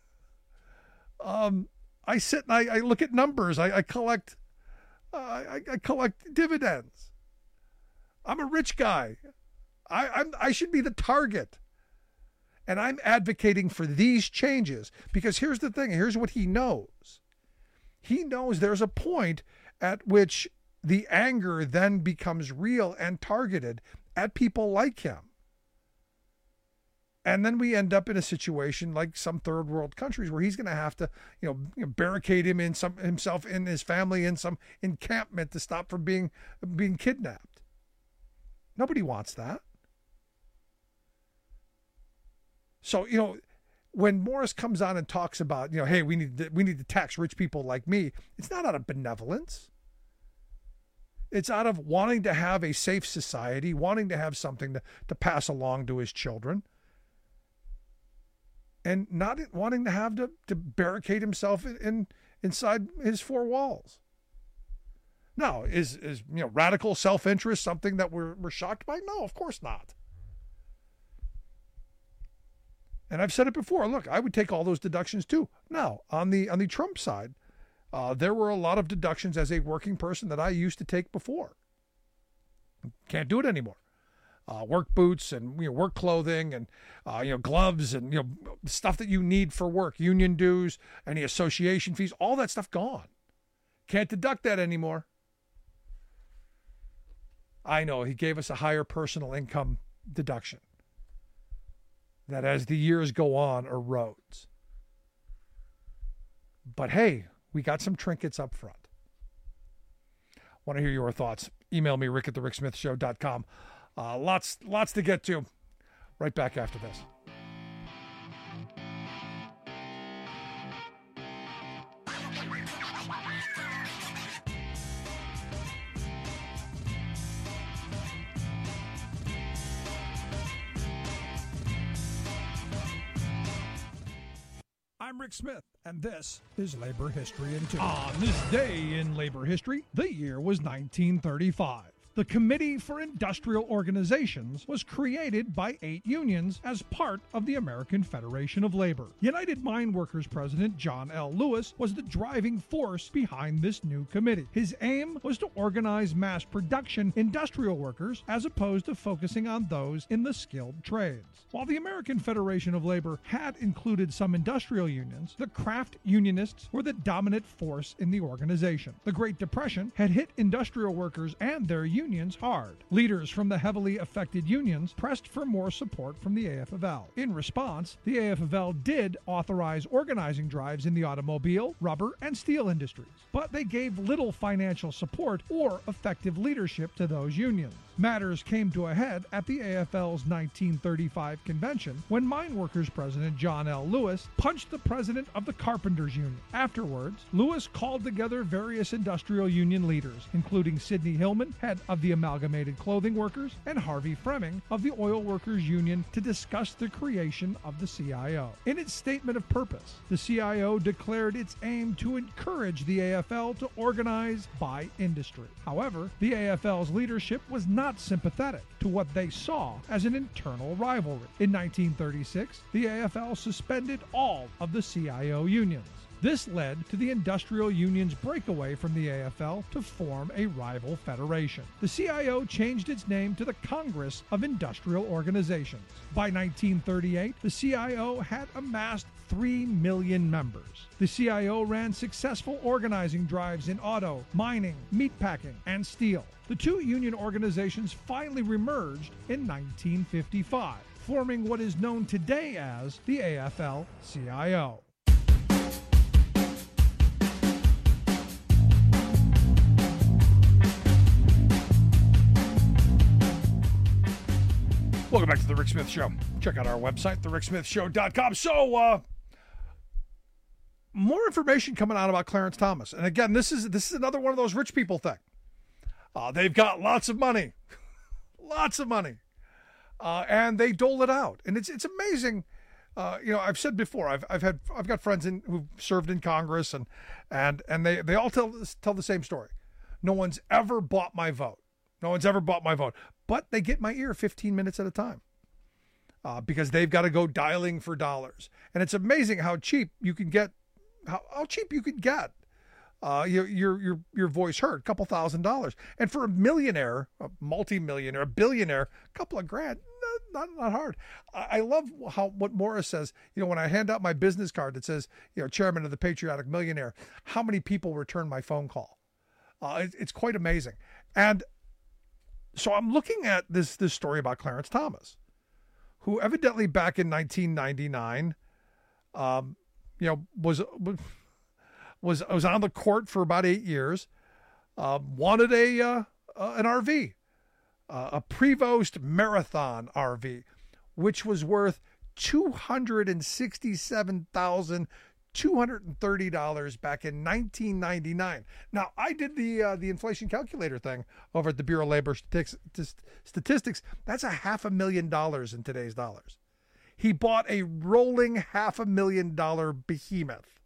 Um, I sit and I, I look at numbers. I, I collect, uh, I, I collect dividends. I'm a rich guy. I I'm, I should be the target. And I'm advocating for these changes because here's the thing. Here's what he knows. He knows there's a point at which the anger then becomes real and targeted at people like him. And then we end up in a situation like some third world countries where he's going to have to, you know, you know, barricade him in some himself and his family in some encampment to stop from being being kidnapped. Nobody wants that. So, you know, when Morris comes on and talks about, you know, hey, we need to, we need to tax rich people like me, it's not out of benevolence. It's out of wanting to have a safe society, wanting to have something to, to pass along to his children, and not wanting to have to, to barricade himself in, in inside his four walls. Now, is is you know radical self-interest something that we're we're shocked by? No, of course not. And I've said it before. Look, I would take all those deductions too. Now, on the on the Trump side, uh, there were a lot of deductions as a working person that I used to take before. Can't do it anymore. Uh, work boots and you know, work clothing and uh, you know gloves and you know stuff that you need for work, union dues, any association fees, all that stuff gone. Can't deduct that anymore. I know he gave us a higher personal income deduction that as the years go on erodes. But hey, we got some trinkets up front. Want to hear your thoughts? Email me, rick at the rick smith show dot com. Uh, lots, lots to get to. Right back after this. I'm Rick Smith, and this is Labor History in Two. On this day in labor history, the year was nineteen thirty-five. The Committee for Industrial Organizations was created by eight unions as part of the American Federation of Labor. United Mine Workers President John L. Lewis was the driving force behind this new committee. His aim was to organize mass production industrial workers as opposed to focusing on those in the skilled trades. While the American Federation of Labor had included some industrial unions, the craft unionists were the dominant force in the organization. The Great Depression had hit industrial workers and their unions unions hard. Leaders from the heavily affected unions pressed for more support from the A F L L. In response, the A F L L did authorize organizing drives in the automobile, rubber, and steel industries, but they gave little financial support or effective leadership to those unions. Matters came to a head at the A F L's nineteen thirty-five convention when Mine Workers President John L. Lewis punched the president of the Carpenters Union. Afterwards, Lewis called together various industrial union leaders, including Sidney Hillman, head of the Amalgamated Clothing Workers, and Harvey Fremming of the Oil Workers Union, to discuss the creation of the C I O. In its statement of purpose, the C I O declared its aim to encourage the A F L to organize by industry. However, the A F L's leadership was not Not sympathetic to what they saw as an internal rivalry. In nineteen thirty-six, the A F L suspended all of the C I O unions. This led to the industrial union's breakaway from the A F L to form a rival federation. The C I O changed its name to the Congress of Industrial Organizations. By nineteen thirty-eight, the C I O had amassed three million members. The C I O ran successful organizing drives in auto, mining, meatpacking, and steel. The two union organizations finally remerged in nineteen fifty-five, forming what is known today as the A F L C I O. Welcome back to The Rick Smith Show. Check out our website, the rick smith show dot com. So, uh, more information coming out about Clarence Thomas. And again, this is this is another one of those rich people thing. Uh, they've got lots of money, lots of money, uh, and they dole it out. And it's it's amazing. Uh, you know, I've said before, I've I've had I've got friends in, who've served in Congress, and and and they they all tell tell the same story. No one's ever bought my vote. No one's ever bought my vote, but they get my ear fifteen minutes at a time uh, because they've got to go dialing for dollars. And it's amazing how cheap you can get, how, how cheap you can get uh, your, your, your, your voice heard, a couple thousand dollars. And for a millionaire, a multi-millionaire, a billionaire, a couple of grand, not not hard. I, I love how what Morris says. You know, when I hand out my business card that says, you know, Chairman of the Patriotic Millionaire, how many people return my phone call? Uh, it, it's quite amazing. And so I'm looking at this this story about Clarence Thomas, who evidently back in nineteen ninety-nine, um, you know, was was was on the court for about eight years, uh, wanted a uh, uh, an R V. Uh, a Prevost Marathon R V, which was worth two hundred sixty-seven thousand two hundred thirty dollars back in nineteen ninety-nine. Now, I did the uh, the inflation calculator thing over at the Bureau of Labor Statistics. That's a half a million dollars in today's dollars. He bought a rolling half a million dollar behemoth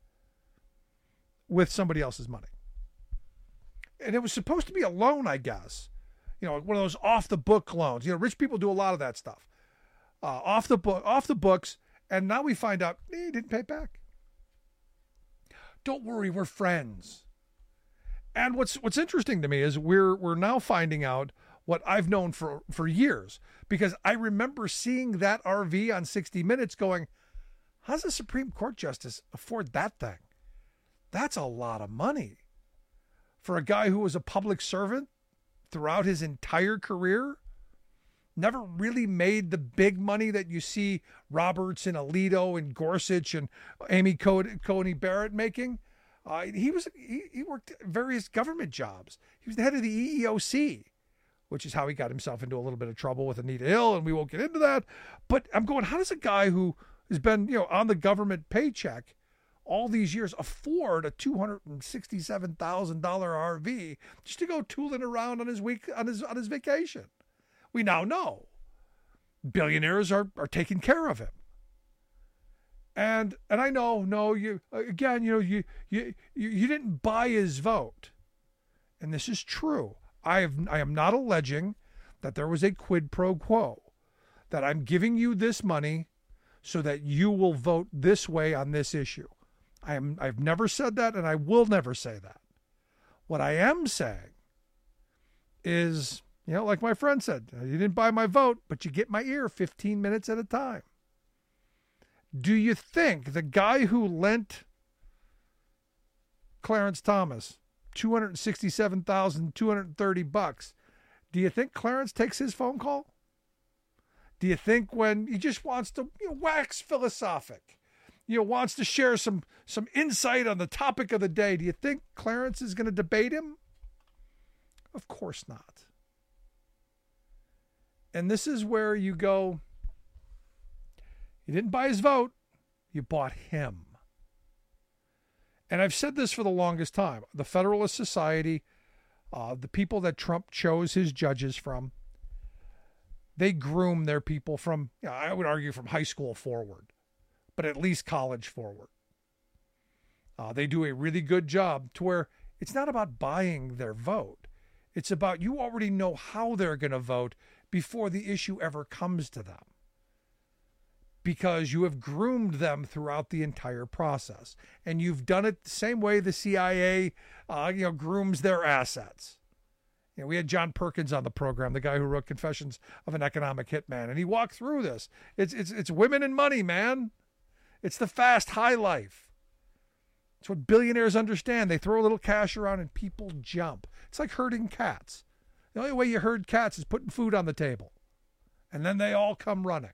with somebody else's money. And it was supposed to be a loan, I guess. You know, one of those off the book loans. You know, rich people do a lot of that stuff. Uh, off the book, off the books, and now we find out eh, he didn't pay back. Don't worry, we're friends. And what's what's interesting to me is we're we're now finding out what I've known for for years, because I remember seeing that R V on sixty minutes going, how's a Supreme Court justice afford that thing? That's a lot of money for a guy who was a public servant throughout his entire career, never really made the big money that you see Roberts and Alito and Gorsuch and Amy Coney Barrett making. Uh, he was he, he worked various government jobs. He was the head of the E E O C, which is how he got himself into a little bit of trouble with Anita Hill, and we won't get into that. But I'm going, how does a guy who has been, you know, on the government paycheck all these years afford a two hundred sixty-seven thousand dollars R V just to go tooling around on his week on his on his vacation? We now know billionaires are, are taking care of him. And and I know, no, you again, you know, you you you didn't buy his vote. And this is true. I have I am not alleging that there was a quid pro quo, that I'm giving you this money so that you will vote this way on this issue. I am, I've never said that, and I will never say that. What I am saying is, you know, like my friend said, you didn't buy my vote, but you get my ear fifteen minutes at a time. Do you think the guy who lent Clarence Thomas two hundred sixty-seven thousand two hundred thirty bucks, do you think Clarence takes his phone call? Do you think when he just wants to, you know, wax philosophic, you know, wants to share some some insight on the topic of the day, do you think Clarence is going to debate him? Of course not. And this is where you go, you didn't buy his vote, you bought him. And I've said this for the longest time. The Federalist Society, uh, the people that Trump chose his judges from, they groom their people from, you know, I would argue from high school forward, but at least college forward. Uh, they do a really good job to where it's not about buying their vote. It's about you already know how they're going to vote before the issue ever comes to them, because you have groomed them throughout the entire process. And you've done it the same way the C I A uh, you know, grooms their assets. You know, we had John Perkins on the program, the guy who wrote Confessions of an Economic Hitman, and he walked through this. It's it's it's women and money, man. It's the fast high life. It's what billionaires understand. They throw a little cash around and people jump. It's like herding cats. The only way you herd cats is putting food on the table, and then they all come running.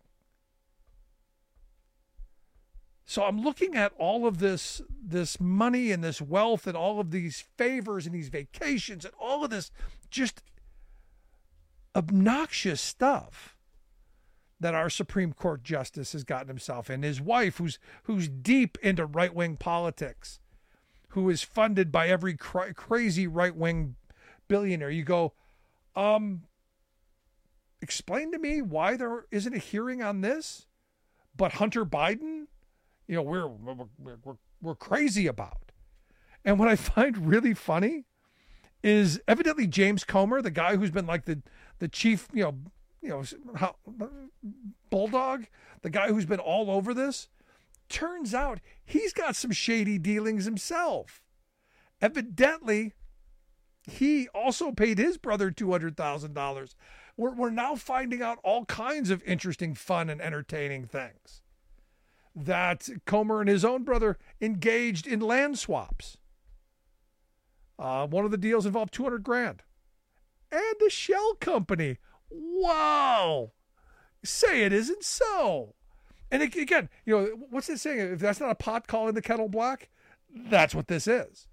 So I'm looking at all of this, this money and this wealth and all of these favors and these vacations and all of this just obnoxious stuff that our Supreme Court justice has gotten himself in. His wife, who's who's deep into right-wing politics, who is funded by every cra- crazy right-wing billionaire. You go, um, explain to me why there isn't a hearing on this, but Hunter Biden, you know, we're we're we're we're crazy about. And what I find really funny is evidently James Comer, the guy who's been like the the chief, you know, you know, how, bulldog, the guy who's been all over this, turns out he's got some shady dealings himself. Evidently, he also paid his brother two hundred thousand dollars we're, we're now finding out all kinds of interesting, fun, and entertaining things. That Comer and his own brother engaged in land swaps. Uh, one of the deals involved two hundred grand. And a shell company. Wow. Say it isn't so. And again, you know, what's this saying? If that's not a pot calling the kettle black, that's what this is.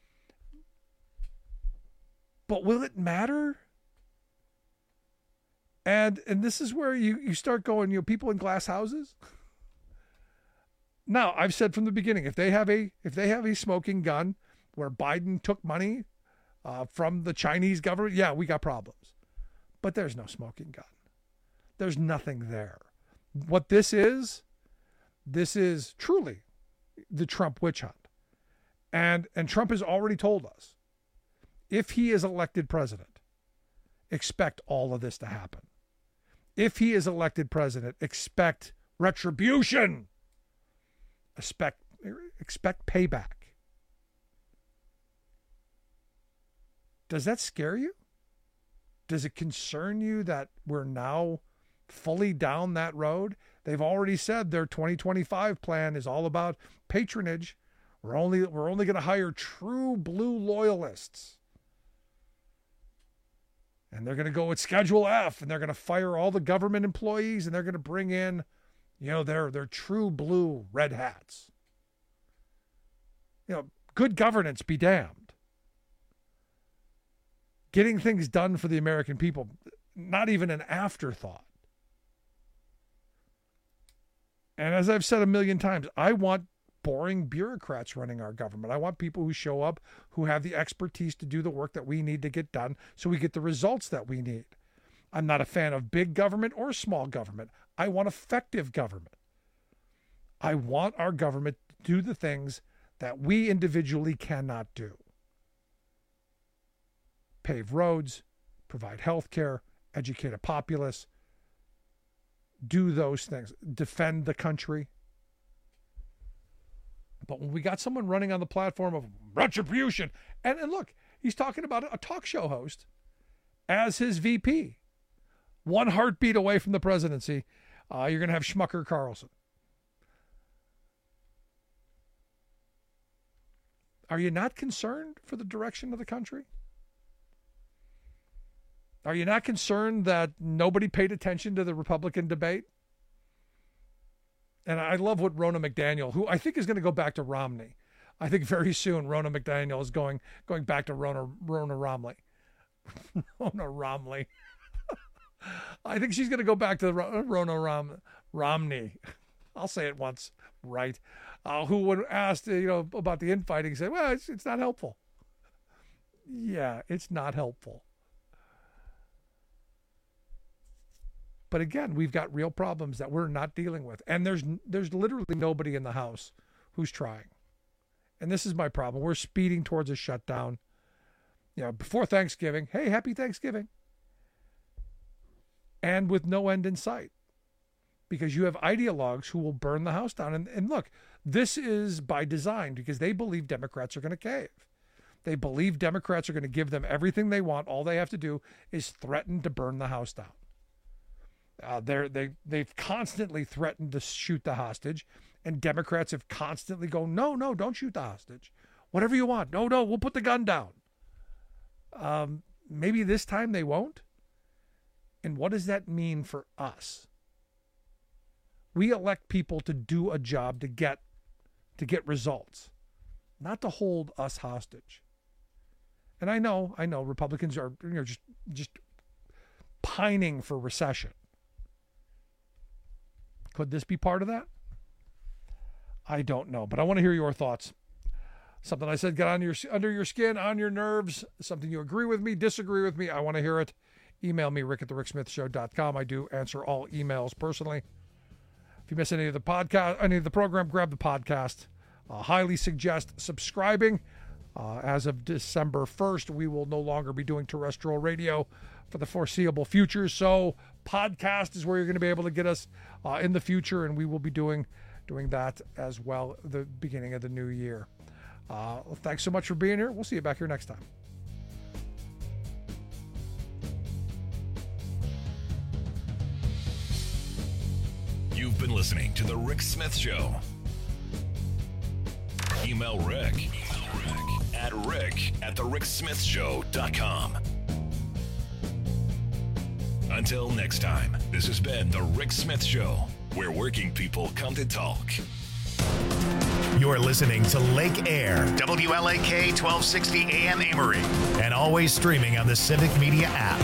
But will it matter? And and this is where you, you start going, you know, people in glass houses. Now, I've said from the beginning, if they have a if they have a smoking gun where Biden took money uh, from the Chinese government, yeah, we got problems. But there's no smoking gun. There's nothing there. What this is, this is truly the Trump witch hunt. And and Trump has already told us, if he is elected president, expect all of this to happen. If he is elected president, expect retribution. Expect, expect payback. Does that scare you? Does it concern you that we're now fully down that road? They've already said their twenty twenty-five plan is all about patronage. We're only we're only going to hire true blue loyalists. And they're going to go with Schedule F, and they're going to fire all the government employees, and they're going to bring in, you know, their their true blue red hats. You know, good governance be damned. Getting things done for the American people, not even an afterthought. And as I've said a million times, I want boring bureaucrats running our government. I want people who show up, who have the expertise to do the work that we need to get done so we get the results that we need. I'm not a fan of big government or small government. I want effective government. I want our government to do the things that we individually cannot do. Pave roads, provide health care, educate a populace, do those things, defend the country. But when we got someone running on the platform of retribution, and, and look, he's talking about a talk show host as his V P. One heartbeat away from the presidency, uh, you're going to have Schmucker Carlson. Are you not concerned for the direction of the country? Are you not concerned that nobody paid attention to the Republican debate? And I love what Ronna McDaniel, who I think is going to go back to Romney. I think very soon Ronna McDaniel is going going back to Ronna, Ronna Romney. Ronna Romney. I think she's going to go back to Ronna Rom, Romney. I'll say it once, right? Uh, who, when asked, you know, about the infighting, said, "Well, it's it's not helpful." Yeah, it's not helpful. But again, we've got real problems that we're not dealing with. And there's there's literally nobody in the House who's trying. And this is my problem. We're speeding towards a shutdown. You know, before Thanksgiving, hey, happy Thanksgiving. And with no end in sight. Because you have ideologues who will burn the house down. And, and look, this is by design because they believe Democrats are going to cave. They believe Democrats are going to give them everything they want. All they have to do is threaten to burn the house down. Uh, they're, they, they've constantly threatened to shoot the hostage, and Democrats have constantly gone, no, no, don't shoot the hostage. Whatever you want. No, no, we'll put the gun down. Um, maybe this time they won't. And what does that mean for us? We elect people to do a job to get to get results, not to hold us hostage. And I know, I know Republicans are, you know, just just pining for recession. Could this be part of that? I don't know, but I want to hear your thoughts. Something I said, get on your under your skin, on your nerves, something you agree with me, disagree with me. I want to hear it. Email me, rick at the rick smith show dot com. I do answer all emails personally. If you miss any of the podcast, any of the program, grab the podcast. Uh, highly suggest subscribing. Uh, as of December first, we will no longer be doing terrestrial radio for the foreseeable future. So podcast is where you're going to be able to get us uh, in the future, and we will be doing doing that as well at the beginning of the new year. Uh, well, thanks so much for being here. We'll see you back here next time. been listening to The Rick Smith Show. Email Rick, Email Rick at rick at the rick smith show dot com. Until next time, this has been The Rick Smith Show, where working people come to talk. You're listening to Lake Air, W L A K twelve sixty A M Amory, and always streaming on the Civic Media app.